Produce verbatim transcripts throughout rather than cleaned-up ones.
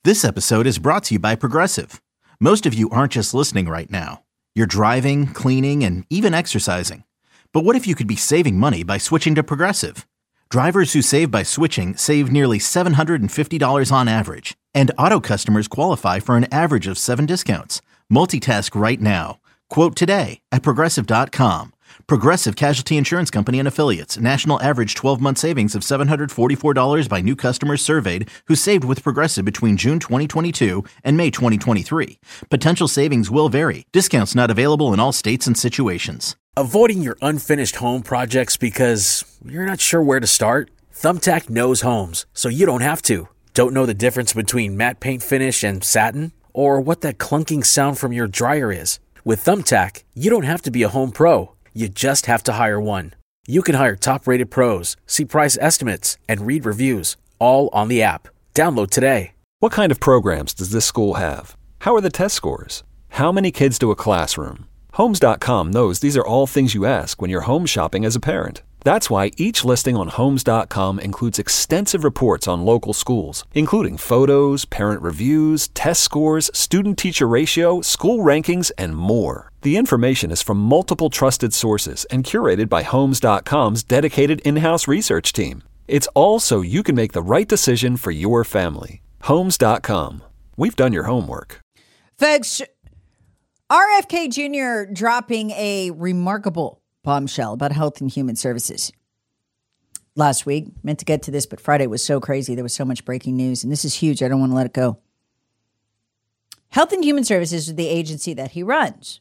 This episode is brought to you by Progressive. Most of you aren't just listening right now. You're driving, cleaning, and even exercising. But what if you could be saving money by switching to Progressive? Drivers who save by switching save nearly seven hundred fifty dollars on average. And auto customers qualify for an average of seven discounts. Multitask right now. Quote today at Progressive dot com. Progressive Casualty Insurance Company and Affiliates. National average twelve-month savings of seven hundred forty-four dollars by new customers surveyed who saved with Progressive between June twenty twenty-two and May twenty twenty-three. Potential savings will vary. Discounts not available in all states and situations. Avoiding your unfinished home projects because you're not sure where to start? Thumbtack knows homes, so you don't have to. Don't know the difference between matte paint finish and satin? Or what that clunking sound from your dryer is? With Thumbtack, you don't have to be a home pro. You just have to hire one. You can hire top-rated pros, see price estimates, and read reviews, all on the app. Download today. What kind of programs does this school have? How are the test scores? How many kids do a classroom? Homes dot com knows these are all things you ask when you're home shopping as a parent. That's why each listing on Homes dot com includes extensive reports on local schools, including photos, parent reviews, test scores, student-teacher ratio, school rankings, and more. The information is from multiple trusted sources and curated by Homes dot com's dedicated in-house research team. It's all so you can make the right decision for your family. Homes dot com. We've done your homework. Folks, R F K Junior dropping a remarkable bombshell about Health and Human Services. Last week, meant to get to this, but Friday was so crazy. There was so much breaking news, and this is huge. I don't want to let it go. Health and Human Services is the agency that he runs.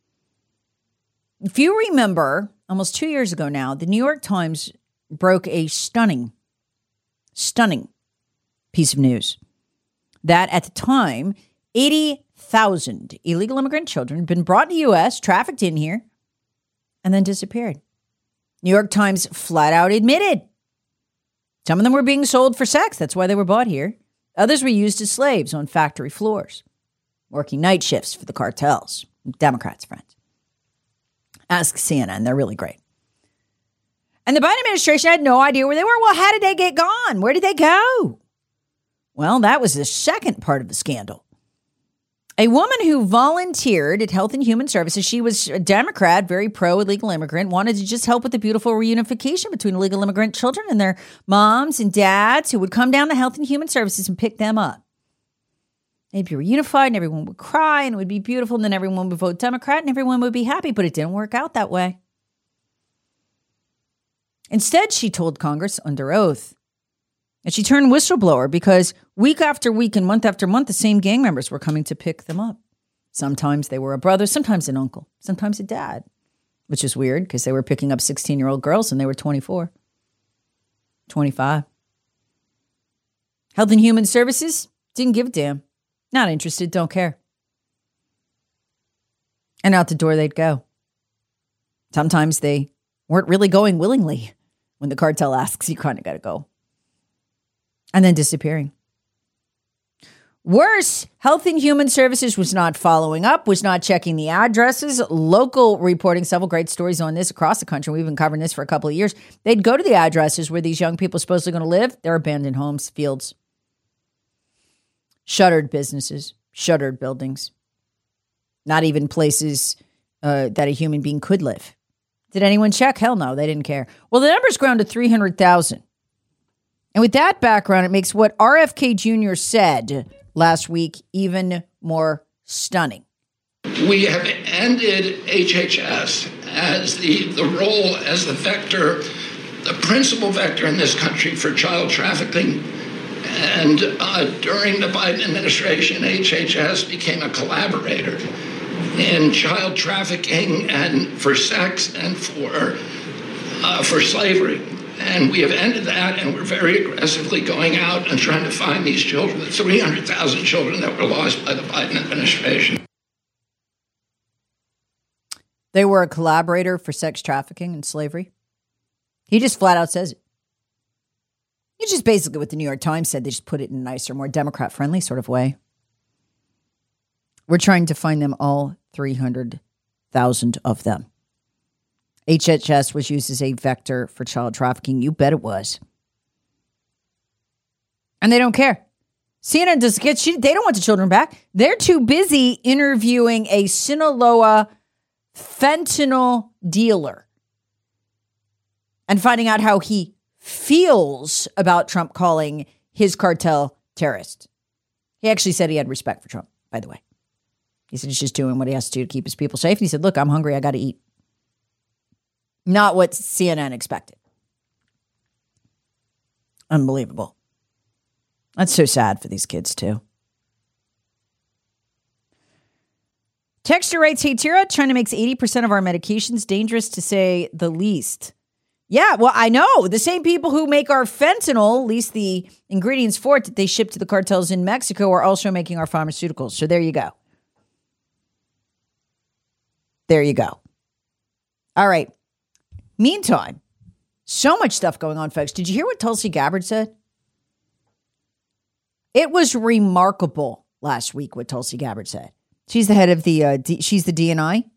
If you remember, almost two years ago now, the New York Times broke a stunning, stunning piece of news that at the time, eighty thousand illegal immigrant children had been brought to the U S, trafficked in here, and then disappeared. New York Times flat out admitted some of them were being sold for sex. That's why they were bought here. Others were used as slaves on factory floors, working night shifts for the cartels. Democrats, friends. Ask C N N. They're really great. And the Biden administration had no idea where they were. Well, how did they get gone? Where did they go? Well, that was the second part of the scandal. A woman who volunteered at Health and Human Services, she was a Democrat, very pro-illegal immigrant, wanted to just help with the beautiful reunification between illegal immigrant children and their moms and dads who would come down to Health and Human Services and pick them up. They'd be reunified and everyone would cry and it would be beautiful and then everyone would vote Democrat and everyone would be happy, but it didn't work out that way. Instead, she told Congress under oath, and she turned whistleblower because week after week and month after month, the same gang members were coming to pick them up. Sometimes they were a brother, sometimes an uncle, sometimes a dad, which is weird because they were picking up sixteen-year-old girls and they were twenty-four, twenty-five. Health and Human Services didn't give a damn. Not interested, don't care. And out the door they'd go. Sometimes they weren't really going willingly. When the cartel asks, you kind of got to go. And then disappearing. Worse, Health and Human Services was not following up, was not checking the addresses. Local reporting, several great stories on this across the country. We've been covering this for a couple of years. They'd go to the addresses where these young people are supposedly going to live. They're abandoned homes, fields, shuttered businesses, shuttered buildings. Not even places uh, that a human being could live. Did anyone check? Hell no, they didn't care. Well, the number's grown to three hundred thousand. And with that background, it makes what R F K Junior said last week even more stunning. We have ended H H S as the, the role as the vector, the principal vector in this country for child trafficking. And uh, during the Biden administration, H H S became a collaborator in child trafficking and for sex and for uh, for slavery. And we have ended that, and we're very aggressively going out and trying to find these children, the three hundred thousand children that were lost by the Biden administration. They were a collaborator for sex trafficking and slavery. He just flat out says it. It's just basically what the New York Times said. They just put it in a nicer, more Democrat-friendly sort of way. We're trying to find them all, three hundred thousand of them. H H S was used as a vector for child trafficking. You bet it was. And they don't care. C N N does get, she, they don't want the children back. They're too busy interviewing a Sinaloa fentanyl dealer and finding out how he feels about Trump calling his cartel terrorist. He actually said he had respect for Trump, by the way. He said he's just doing what he has to do to keep his people safe. And he said, look, I'm hungry. I got to eat. Not what C N N expected. Unbelievable. That's so sad for these kids, too. Texture writes, hey, Tira, China makes eighty percent of our medications, dangerous to say the least. Yeah, well, I know. The same people who make our fentanyl, at least the ingredients for it that they ship to the cartels in Mexico, are also making our pharmaceuticals. So there you go. There you go. All right. Meantime, so much stuff going on, folks. Did you hear what Tulsi Gabbard said? It was remarkable last week what Tulsi Gabbard said. She's the head of the, uh, D, she's the D N I.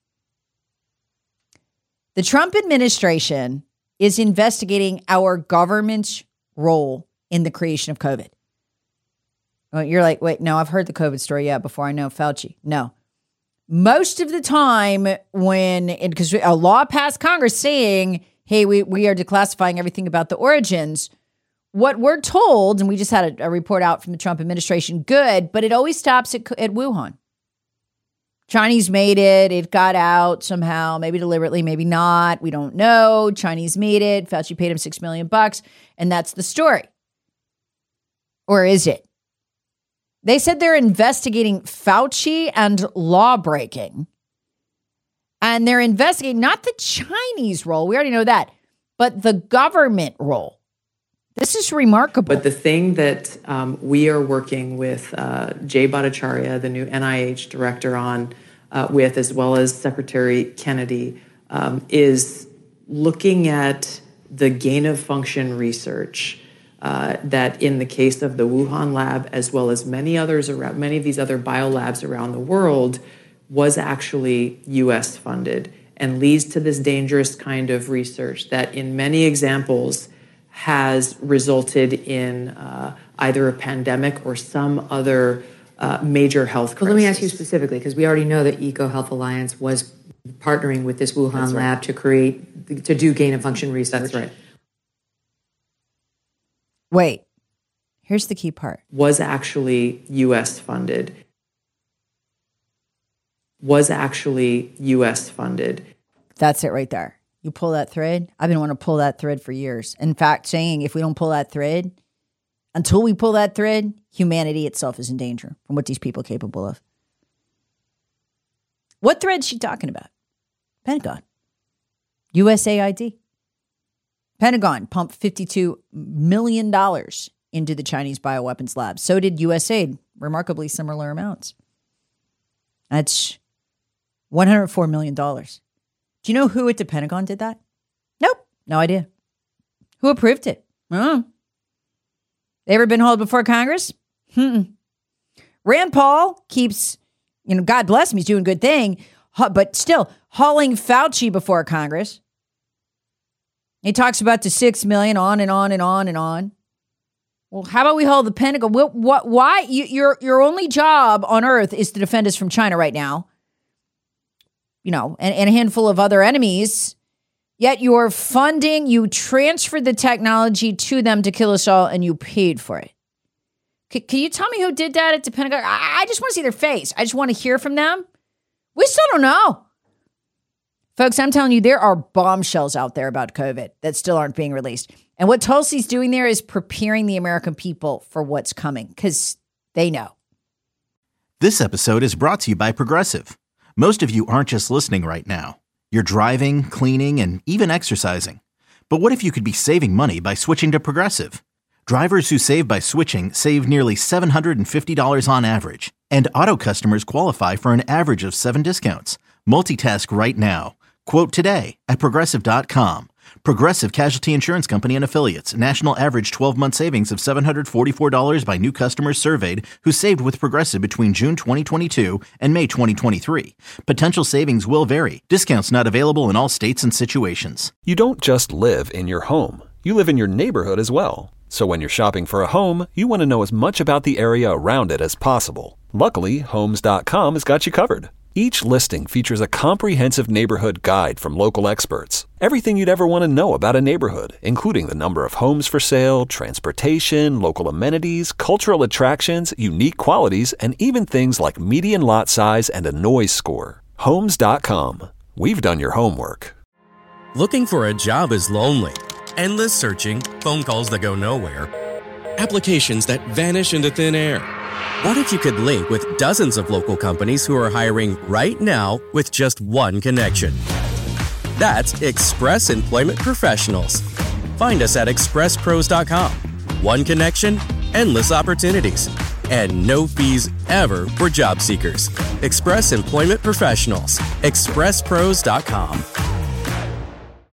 The Trump administration is investigating our government's role in the creation of COVID. Well, you're like, wait, no, I've heard the COVID story yet before I know Fauci. No. Most of the time when, because a law passed Congress saying, hey, we, we are declassifying everything about the origins, what we're told, and we just had a, a report out from the Trump administration, good, but it always stops at, at Wuhan. Chinese made it. It got out somehow, maybe deliberately, maybe not. We don't know. Chinese made it. Fauci paid him six million bucks, and that's the story. Or is it? They said they're investigating Fauci and law breaking, and they're investigating not the Chinese role. We already know that, but the government role. This is remarkable. But the thing that um, we are working with uh, Jay Bhattacharya, the new N I H director, on uh, with, as well as Secretary Kennedy, um, is looking at the gain of function research uh, that, in the case of the Wuhan lab, as well as many others around, many of these other biolabs around the world, was actually U S funded and leads to this dangerous kind of research that, in many examples, has resulted in uh, either a pandemic or some other uh, major health crisis. Well, let me ask you specifically, because we already know that EcoHealth Alliance was partnering with this Wuhan That's lab right. to create, to do gain of function research. That's right. Wait, here's the key part. Was actually U S funded. Was actually U S funded. That's it right there. You pull that thread. I've been wanting to pull that thread for years. In fact, saying if we don't pull that thread, until we pull that thread, humanity itself is in danger from what these people are capable of. What thread's she talking about? Pentagon. U S A I D. Pentagon pumped fifty-two million dollars into the Chinese bioweapons lab. So did U S A I D, remarkably similar amounts. That's one hundred four million dollars. Do you know who at the Pentagon did that? Nope. No idea. Who approved it? Oh. They ever been hauled before Congress? Hmm. Rand Paul keeps, you know, God bless him, he's doing a good thing, but still hauling Fauci before Congress. He talks about the six million on and on and on and on. Well, how about we hold the Pentagon? What? what why? You, your your only job on earth is to defend us from China right now. You know, and, and a handful of other enemies. Yet you're funding, you transferred the technology to them to kill us all, and you paid for it. C- can you tell me who did that at the Pentagon? I, I just want to see their face. I just want to hear from them. We still don't know. Folks, I'm telling you, there are bombshells out there about COVID that still aren't being released. And what Tulsi's doing there is preparing the American people for what's coming, because they know. This episode is brought to you by Progressive. Most of you aren't just listening right now. You're driving, cleaning, and even exercising. But what if you could be saving money by switching to Progressive? Drivers who save by switching save nearly seven hundred fifty dollars on average. And auto customers qualify for an average of seven discounts. Multitask right now. Quote today at Progressive dot com. Progressive Casualty Insurance Company and Affiliates. National average twelve-month savings of seven hundred forty-four dollars by new customers surveyed who saved with Progressive between June twenty twenty-two and May twenty twenty-three. Potential savings will vary. Discounts not available in all states and situations. You don't just live in your home. You live in your neighborhood as well. So when you're shopping for a home, you want to know as much about the area around it as possible. Luckily, Homes dot com has got you covered. Each listing features a comprehensive neighborhood guide from local experts. Everything you'd ever want to know about a neighborhood, including the number of homes for sale, transportation, local amenities, cultural attractions, unique qualities, and even things like median lot size and a noise score. Homes dot com. We've done your homework. Looking for a job is lonely. Endless searching, phone calls that go nowhere, applications that vanish into thin air. What if you could link with dozens of local companies who are hiring right now with just one connection? That's Express Employment Professionals. Find us at express pros dot com. One connection, endless opportunities, and no fees ever for job seekers. Express Employment Professionals. express pros dot com.